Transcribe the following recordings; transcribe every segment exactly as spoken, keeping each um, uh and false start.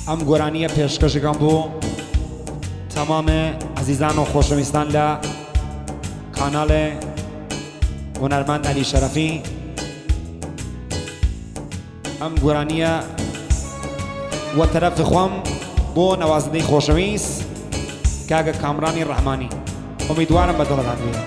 ئەم گۆرانیە پێشکەشەکەم بۆ تەمامە عەزیزان و خۆشەویستان لە کاناڵێ هونەرمەند عەلی شەرەفی. ئەم گۆرانیە وە تەرەفی خۆم بۆ نەوازندەی خۆشەویست کاگە کامرانی ڕەحمانی. ئومیدوارم بەدڵتان بێت.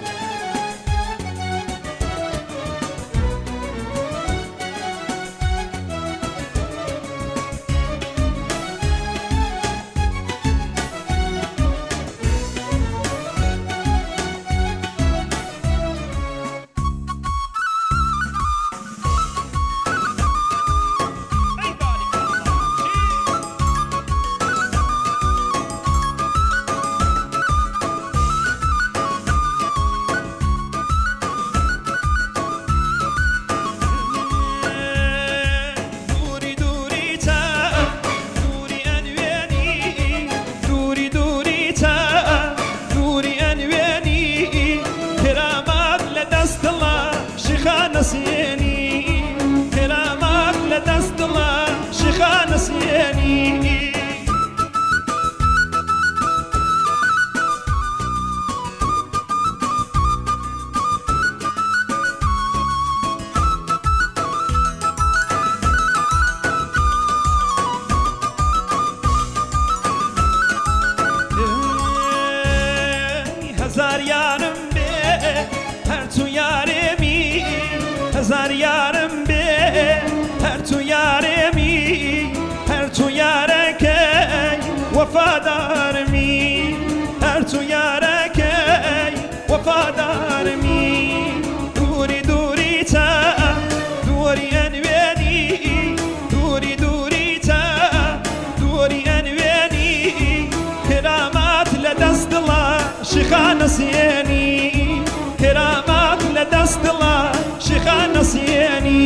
هزار یارم بێ هەرچوو یارێمی هزار یارم بێ هەرچوو یارێمی هەرچوو یارەکەی وەفادارمی هەرچوو یارەکەی وەفادارمی دووری دووری تا دووری ئەنوێنی دووری دووری تا دووری ئەنوێنی کرامات لە دەست دڵە شیخانە سێنی کرامات لە دەست دڵە شیخانە سێنی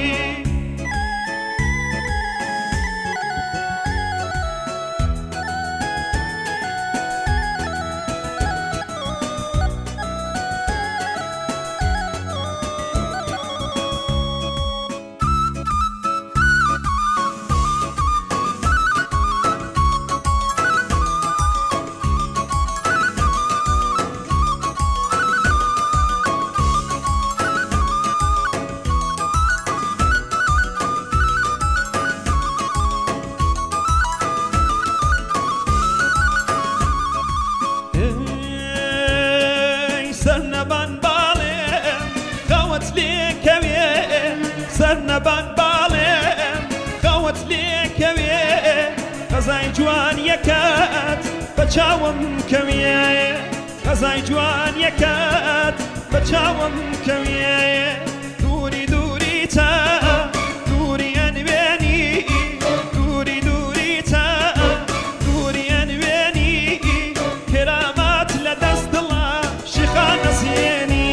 سەرنەبان باڵێم خەوت لێکەوێ قەزای جوان یەکات بە چاوم کەوێ قەزای جوان یەکات بە چاوم کەوێ دووری دووری تا دووری ئەنوێنی دووری دووری تا دووری ئەنوێنی کرامات لە دەست دڵە شیخانە سێنی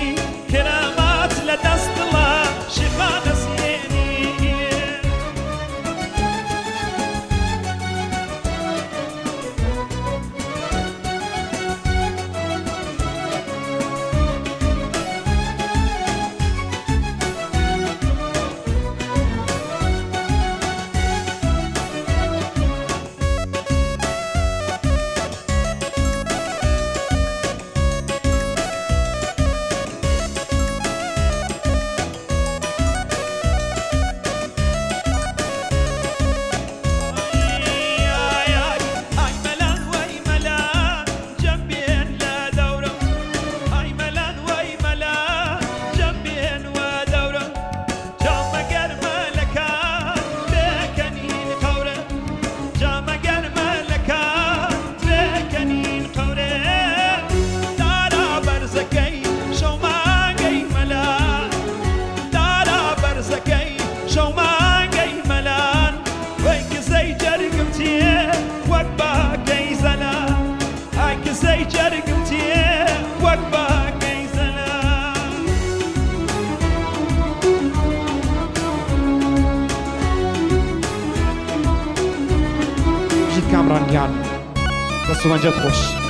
کرامات لە دەست دڵە شیخانە سێنی کامران گیان دەست و پەنجەت خۆش.